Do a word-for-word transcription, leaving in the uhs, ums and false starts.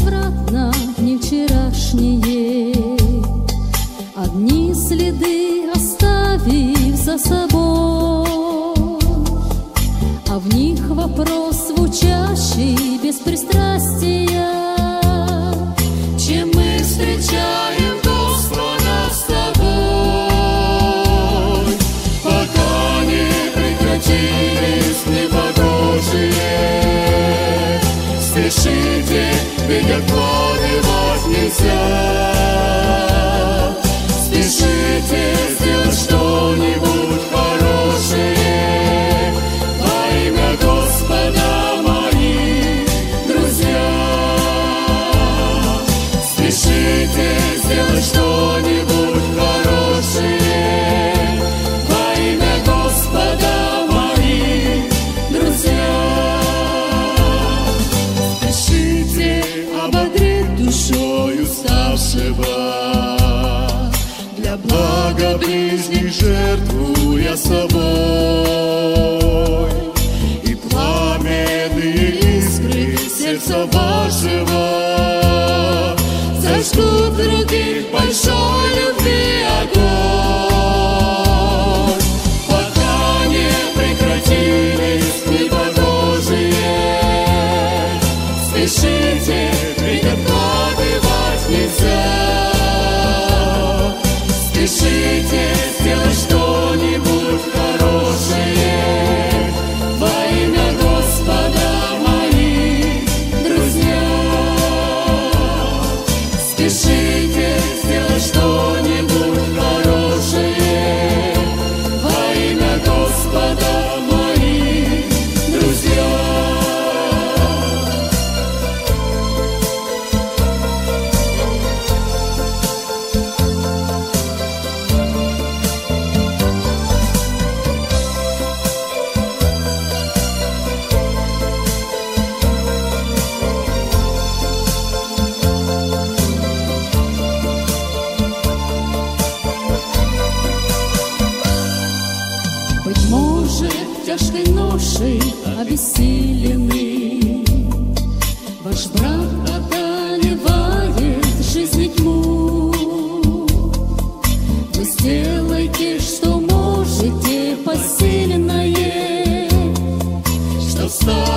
возвратно не вчерашние, одни следы оставив за собой, а в них вопрос звучащий без пристрастия: чем мы встречаем Господа с тобой, пока не прекратились непогожие. Спешите, ведь откладывать нельзя. Спешите сделать что-нибудь хорошее во имя Господа, мои друзья. Спешите сделать что-нибудь хорошее во имя Господа, мои друзья. Спешите ободрить душой уставшего, для блага ближних жертвуя собой, и пламенные искры сердца вашего зажгут других большой любви огонь, пока не прекратились непогожие. Спешите, ведь откладывать нельзя. Спешите сделать что-нибудь хорошее во имя Господа, мои друзья. Спешите сделать что-нибудь хорошее во имя Господа, мои друзья. Быть может, тяжкой ношей обессиленный ваш брат одолевает жизни тьму. Вы сделайте, что можете, посильное, что встать